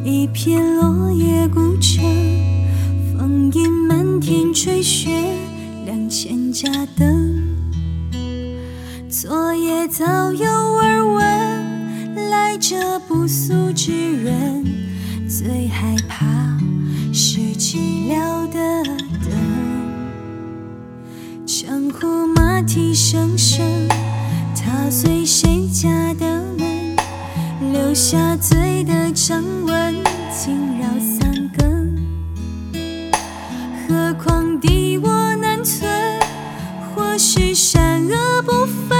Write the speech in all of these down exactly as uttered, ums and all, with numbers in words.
一片落叶孤城，风影漫天吹雪，两千家灯。昨夜早有耳闻，来者不速之人，最害怕是寂寥的灯。江湖马蹄声声，踏碎谁家的门，留下醉的掌纹，惊扰三更。何况敌我难存，或是善恶不分，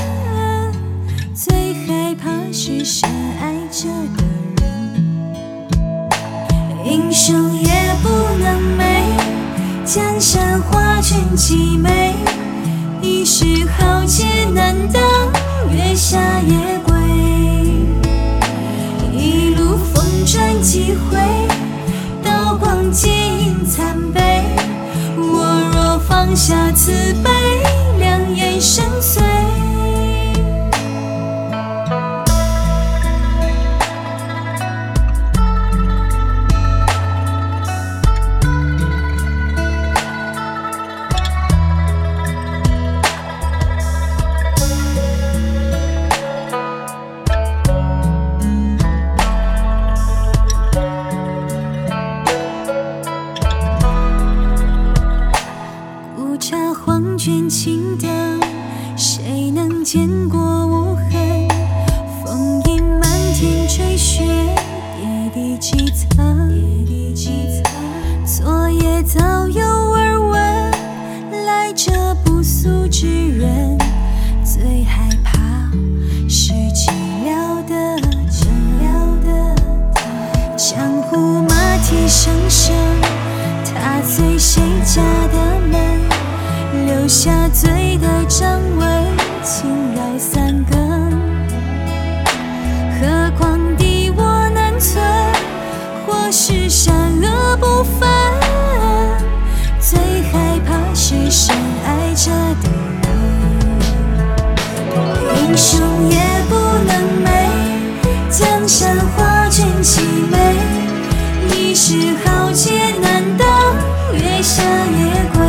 最害怕是深爱着的人。英雄也不能美，江山画卷凄美，一时豪杰难当，月下夜归。一路风转几回，刀光剑影残悲，我若放下慈悲，两眼深邃。黄卷青灯，谁能见过无痕？风影漫天吹雪，跌地几层。昨夜早有耳闻，来者不速之人，最害怕是寂寥的灯。江湖马蹄声声，踏碎谁家的门，留下醉的掌纹，惊扰三更。何况敌我难存，或是善恶不分，最害怕是深爱着的人。英雄也不能美，江山画卷凄美，一时豪杰难当，月下夜归。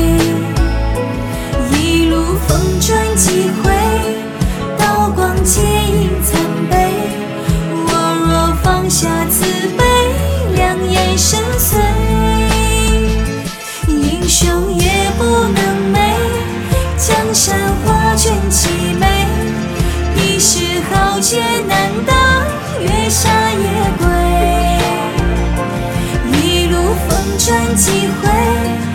风转几回，刀光剑影残悲，我若放下慈悲，两眼深邃。英雄也不能美，江山画卷凄美，一时豪杰难当，月下夜归。一路风转几回，